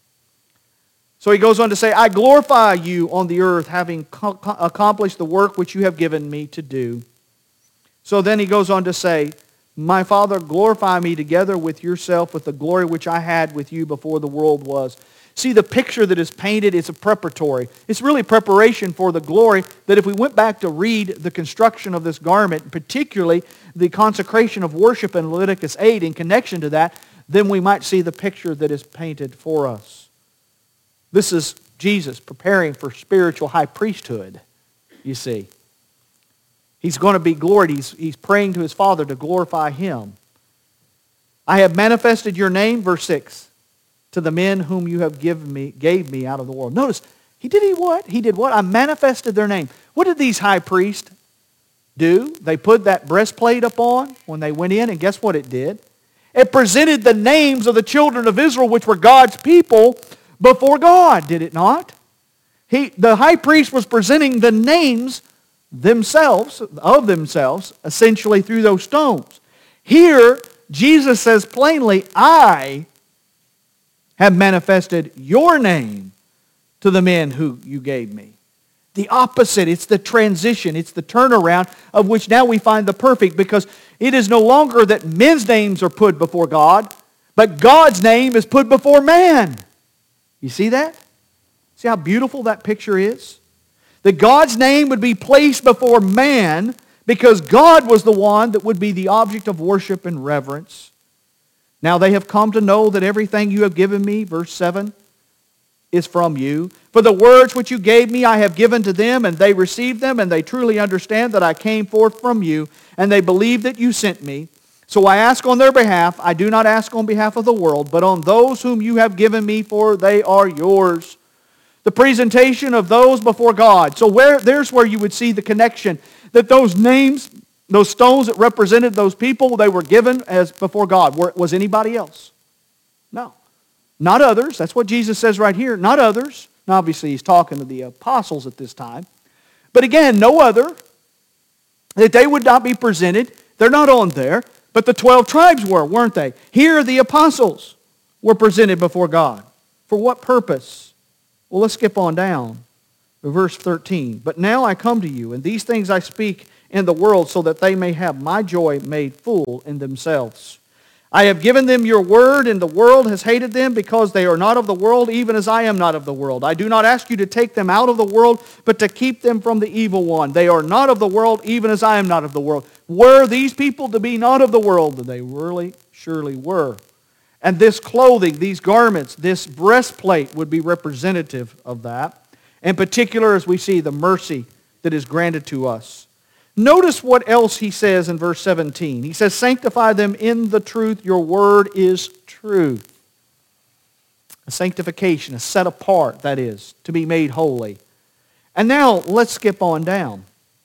So He goes on to say, I glorify you on the earth, having accomplished the work which you have given me to do. So then He goes on to say, my Father, glorify me together with yourself with the glory which I had with you before the world was. See, the picture that is painted is a preparatory. It's really preparation for the glory that if we went back to read the construction of this garment, particularly the consecration of worship in Leviticus 8 in connection to that, then we might see the picture that is painted for us. This is Jesus preparing for spiritual high priesthood, you see. He's going to be gloried. He's praying to His Father to glorify Him. I have manifested your name, verse 6, to the men whom you have gave me out of the world. Notice, He did what? He did what? I manifested their name. What did these high priests do? They put that breastplate up on when they went in, and guess what it did? It presented the names of the children of Israel, which were God's people, before God, did it not? The high priest was presenting the names of themselves, essentially through those stones. Here, Jesus says plainly, I have manifested your name to the men who you gave me. The opposite, it's the transition, it's the turnaround of which now we find the perfect, because it is no longer that men's names are put before God, but God's name is put before man. You see that? See how beautiful that picture is? That God's name would be placed before man because God was the one that would be the object of worship and reverence. Now they have come to know that everything you have given me, verse 7, is from you. For the words which you gave me I have given to them, and they received them, and they truly understand that I came forth from you, and they believe that you sent me. So I ask on their behalf. I do not ask on behalf of the world, but on those whom you have given me, for they are yours. The presentation of those before God. So there's where you would see the connection. That those names, those stones that represented those people, they were given as before God. Was anybody else? No. Not others. That's what Jesus says right here. Not others. Now obviously He's talking to the apostles at this time. But again, no other. That they would not be presented. They're not on there. But the 12 tribes were, weren't they? Here the apostles were presented before God. For what purpose? Well, let's skip on down to verse 13. But now I come to you, and these things I speak in the world, so that they may have my joy made full in themselves. I have given them your word, and the world has hated them because they are not of the world, even as I am not of the world. I do not ask you to take them out of the world, but to keep them from the evil one. They are not of the world, even as I am not of the world. Were these people to be not of the world? They really, surely were. And this clothing, these garments, this breastplate would be representative of that. In particular, as we see the mercy that is granted to us. Notice what else he says in verse 17. He says, sanctify them in the truth. Your word is truth. A sanctification, a set apart, that is, to be made holy. And now let's skip on down.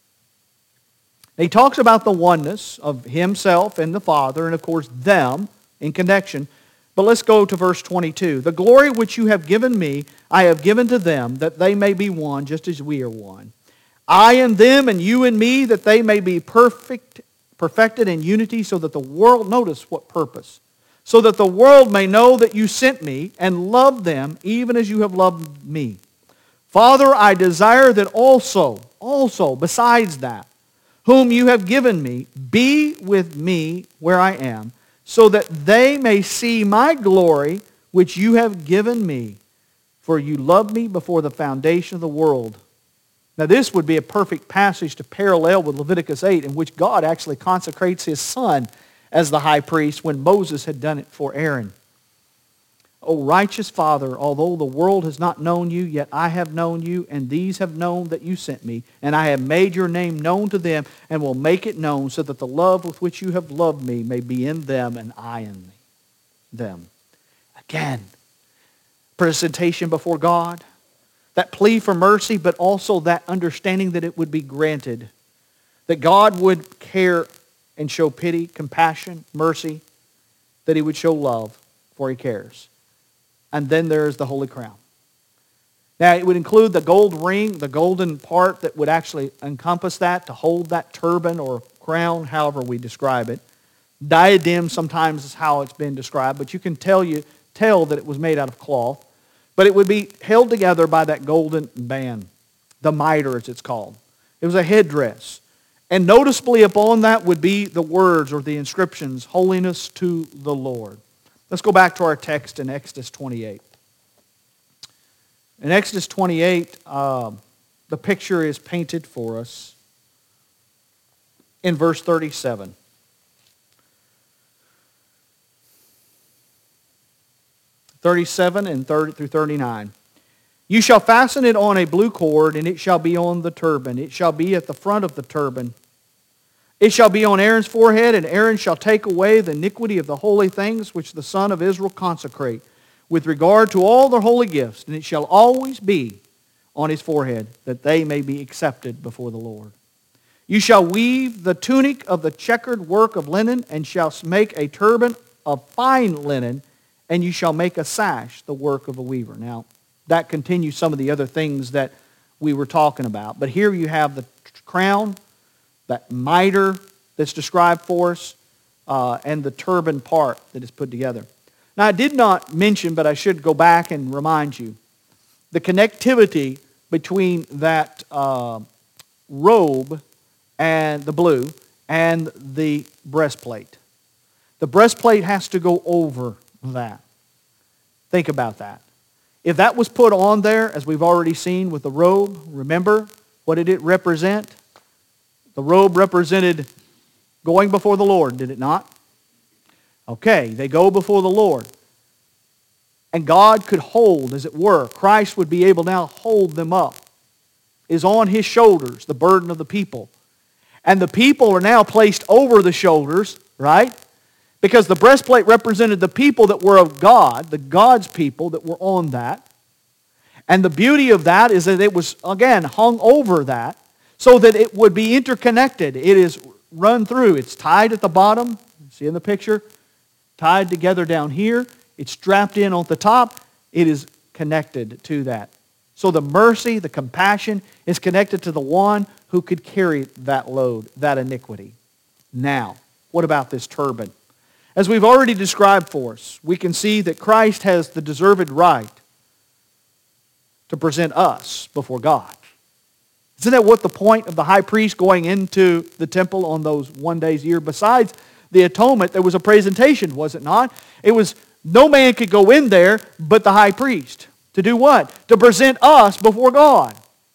He talks about the oneness of himself and the Father, and of course them in connection. But let's go to verse 22. The glory which you have given me, I have given to them, that they may be one, just as we are one. I and them, and you and me, that they may be perfected in unity, so that the world, notice what purpose, so that the world may know that you sent me and loved them, even as you have loved me. Father, I desire that also, besides that, whom you have given me, be with me where I am, so that they may see my glory, which you have given me, for you loved me before the foundation of the world. Now this would be a perfect passage to parallel with Leviticus 8, in which God actually consecrates His Son as the high priest when Moses had done it for Aaron. O righteous Father, although the world has not known you, yet I have known you, and these have known that you sent me, and I have made your name known to them, and will make it known, so that the love with which you have loved me may be in them, and I in them. Again, presentation before God. That plea for mercy, but also that understanding that it would be granted. That God would care and show pity, compassion, mercy. That He would show love, for He cares. And then there is the Holy Crown. Now it would include the gold ring, the golden part that would actually encompass that, to hold that turban or crown, however we describe it. Diadem sometimes is how it's been described, but you can tell that it was made out of cloth. But it would be held together by that golden band, the mitre as it's called. It was a headdress. And noticeably upon that would be the words or the inscriptions, holiness to the Lord. Let's go back to our text in Exodus 28. In Exodus 28, the picture is painted for us in verse 37. 37 and 30 through 39. You shall fasten it on a blue cord, and it shall be on the turban. It shall be at the front of the turban. It shall be on Aaron's forehead, and Aaron shall take away the iniquity of the holy things which the son of Israel consecrate, with regard to all their holy gifts, and it shall always be on his forehead, that they may be accepted before the Lord. You shall weave the tunic of the checkered work of linen, and shall make a turban of fine linen, and you shall make a sash, the work of a weaver. Now, that continues some of the other things that we were talking about. But here you have the crown, that mitre that's described for us, and the turban part that is put together. Now, I did not mention, but I should go back and remind you, the connectivity between that robe and the blue and the breastplate. The breastplate has to go over that. Think about that. If that was put on there, as we've already seen with the robe, remember, what did it represent? The robe represented going before the Lord, did it not? Okay, they go before the Lord. And God could hold, as it were, Christ would be able now to hold them up. Is on His shoulders, the burden of the people. And the people are now placed over the shoulders, right? Because the breastplate represented the people that were of God, the God's people that were on that. And the beauty of that is that it was, again, hung over that so that it would be interconnected. It is run through. It's tied at the bottom. See in the picture? Tied together down here. It's strapped in on the top. It is connected to that. So the mercy, the compassion is connected to the one who could carry that load, that iniquity. Now, what about this turban? As we've already described for us, we can see that Christ has the deserved right to present us before God. Isn't that what the point of the high priest going into the temple on those 1 days a year, besides the atonement, there was a presentation, was it not? It was, no man could go in there but the high priest. To do what? To present us before God.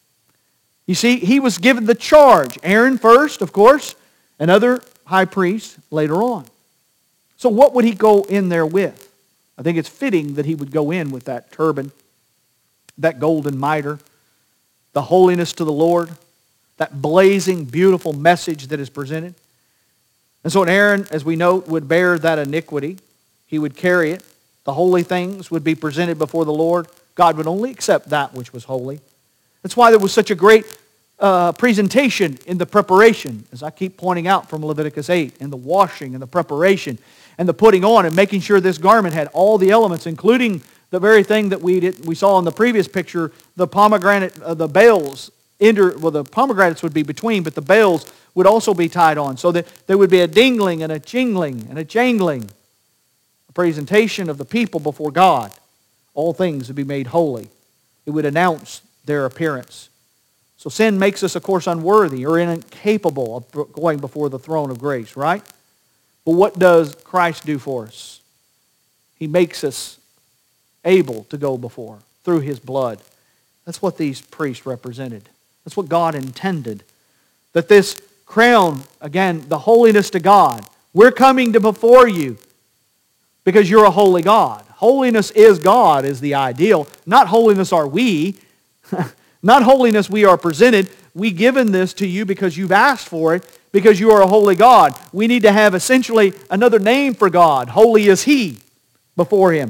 You see, he was given the charge. Aaron first, of course, and other high priests later on. So what would he go in there with? I think it's fitting that he would go in with that turban, that golden mitre, the holiness to the Lord, that blazing, beautiful message that is presented. And so Aaron, as we note, would bear that iniquity. He would carry it. The holy things would be presented before the Lord. God would only accept that which was holy. That's why there was such a great presentation in the preparation, as I keep pointing out from Leviticus 8, and the washing and the preparation and the putting on and making sure this garment had all the elements, including the very thing that we saw in the previous picture, the pomegranate, the bales. The pomegranates would be between, but the bales would also be tied on, so that there would be a dingling and a jingling and a jangling, a presentation of the people before God. All things would be made holy. It would announce their appearance. So sin makes us, of course, unworthy or incapable of going before the throne of grace, right? But what does Christ do for us? He makes us able to go before through His blood. That's what these priests represented. That's what God intended. That this crown, again, the holiness to God, we're coming to before you because you're a holy God. Holiness is God is the ideal. Not holiness are we. Not holiness we are presented. We given this to you because you've asked for it, because you are a holy God. We need to have essentially another name for God. Holy is He before Him.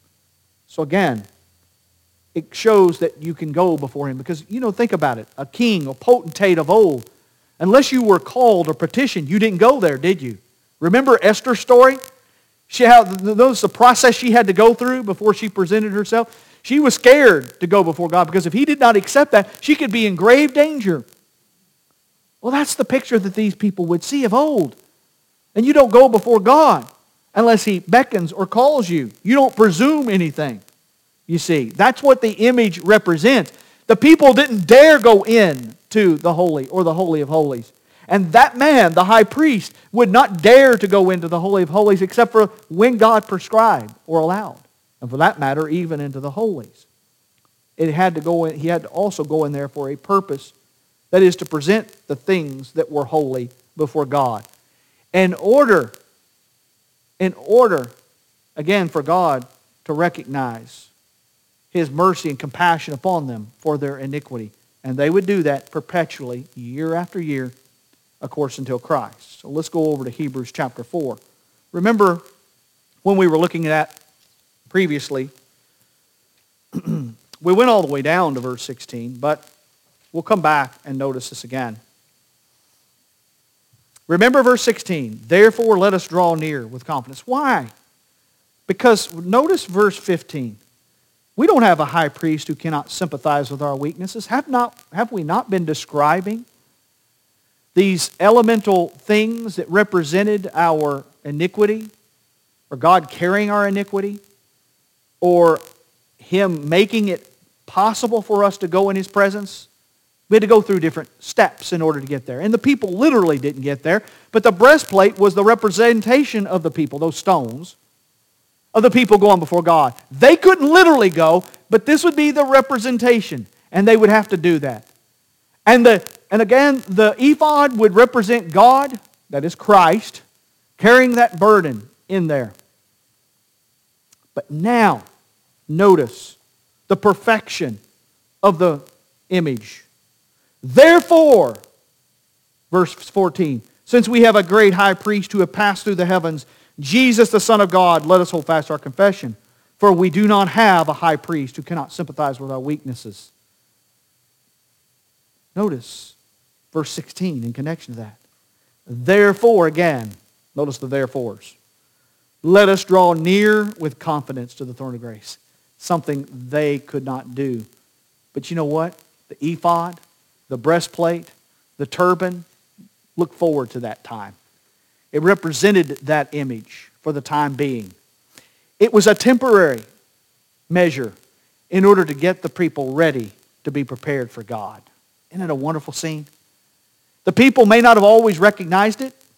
So again, it shows that you can go before Him. Because, think about it. A king, a potentate of old, unless you were called or petitioned, you didn't go there, did you? Remember Esther's story? Notice the process she had to go through before she presented herself. She was scared to go before God because if He did not accept that, she could be in grave danger. Well, that's the picture that these people would see of old. And you don't go before God unless He beckons or calls you. You don't presume anything, you see. That's what the image represents. The people didn't dare go in to the holy or the Holy of Holies. And that man, the high priest, would not dare to go into the Holy of Holies except for when God prescribed or allowed. And for that matter, even into the holies. He had to also go in there for a purpose, that is to present the things that were holy before God. In order, again, for God to recognize His mercy and compassion upon them for their iniquity. And they would do that perpetually, year after year, of course, until Christ. So let's go over to Hebrews chapter 4. Remember when we were looking at previously, we went all the way down to verse 16, but we'll come back and notice this again. Remember verse 16, therefore let us draw near with confidence. Why? Because notice verse 15. We don't have a high priest who cannot sympathize with our weaknesses. Have we not been describing these elemental things that represented our iniquity, or God carrying our iniquity, or Him making it possible for us to go in His presence? We had to go through different steps in order to get there. And the people literally didn't get there, but the breastplate was the representation of the people, those stones, of the people going before God. They couldn't literally go, but this would be the representation, and they would have to do that. And again, the ephod would represent God, that is Christ, carrying that burden in there. But now, notice the perfection of the image. Therefore, verse 14, since we have a great high priest who have passed through the heavens, Jesus the Son of God, let us hold fast our confession. For we do not have a high priest who cannot sympathize with our weaknesses. Notice verse 16 in connection to that. Therefore, again, notice the therefores. Let us draw near with confidence to the throne of grace. Something they could not do. But you know what? The ephod, the breastplate, the turban, look forward to that time. It represented that image for the time being. It was a temporary measure in order to get the people ready to be prepared for God. Isn't it a wonderful scene? The people may not have always recognized it.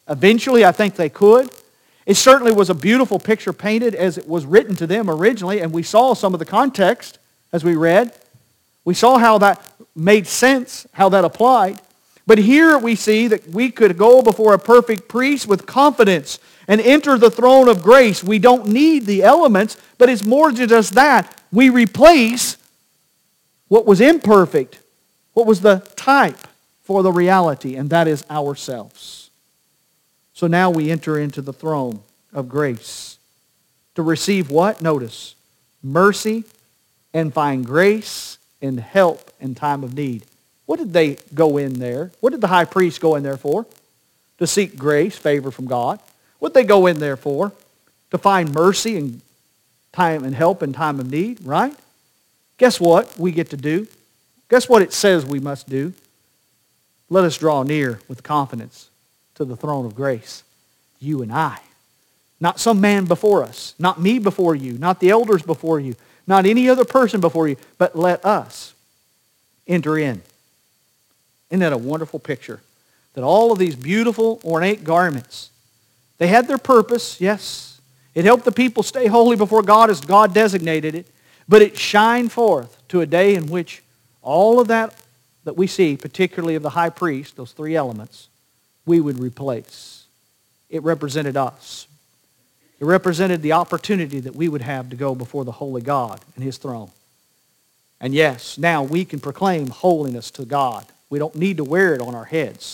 Eventually, I think they could. It certainly was a beautiful picture painted as it was written to them originally, and we saw some of the context as we read. We saw how that made sense, how that applied. But here we see that we could go before a perfect priest with confidence and enter the throne of grace. We don't need the elements, but it's more than just that. We replace what was imperfect, what was the type for the reality, and that is ourselves. So now we enter into the throne of grace to receive what? Notice, mercy and find grace and help in time of need. What did they go in there? What did the high priest go in there for? To seek grace, favor from God. What did they go in there for? To find mercy and time and help in time of need, right? Guess what we get to do? Guess what it says we must do? Let us draw near with confidence to the throne of grace. You and I. Not some man before us. Not me before you. Not the elders before you. Not any other person before you. But let us enter in. Isn't that a wonderful picture? That all of these beautiful, ornate garments, they had their purpose, yes. It helped the people stay holy before God as God designated it. But it shined forth to a day in which all of that we see, particularly of the high priest, those three elements, we would replace. It represented us. It represented the opportunity that we would have to go before the holy God and His throne. And yes, now we can proclaim holiness to God. We don't need to wear it on our heads.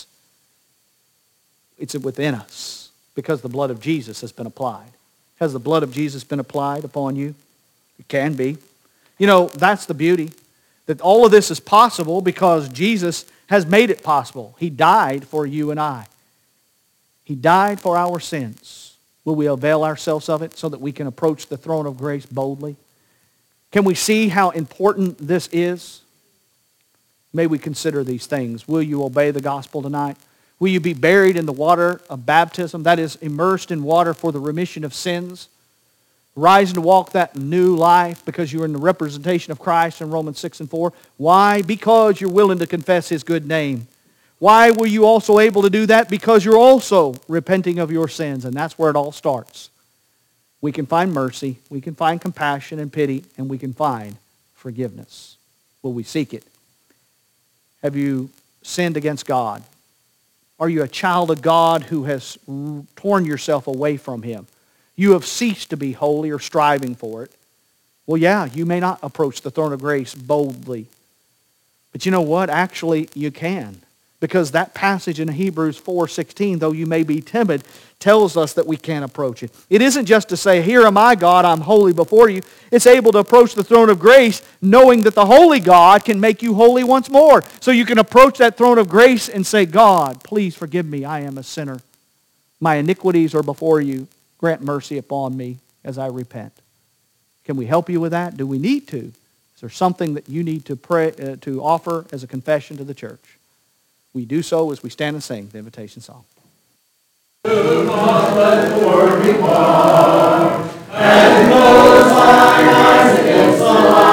It's within us because the blood of Jesus has been applied. Has the blood of Jesus been applied upon you? It can be. You know, that's the beauty. That all of this is possible because Jesus has made it possible. He died for you and I. He died for our sins. Will we avail ourselves of it so that we can approach the throne of grace boldly? Can we see how important this is? May we consider these things. Will you obey the gospel tonight? Will you be buried in the water of baptism? That is, immersed in water for the remission of sins. Rise to walk that new life because you're in the representation of Christ in Romans 6 and 4. Why? Because you're willing to confess His good name. Why were you also able to do that? Because you're also repenting of your sins, and that's where it all starts. We can find mercy, we can find compassion and pity, and we can find forgiveness. Will we seek it? Have you sinned against God? Are you a child of God who has torn yourself away from Him? You have ceased to be holy or striving for it. Well, yeah, you may not approach the throne of grace boldly. But you know what? Actually, you can. Because that passage in Hebrews 4:16, though you may be timid, tells us that we can approach it. It isn't just to say, here am I, God, I'm holy before you. It's able to approach the throne of grace knowing that the holy God can make you holy once more. So you can approach that throne of grace and say, God, please forgive me, I am a sinner. My iniquities are before you. Grant mercy upon me as I repent. Can we help you with that? Do we need to? Is there something that you need to pray to offer as a confession to the church? We do so as we stand and sing the invitation song. Do not let the word depart.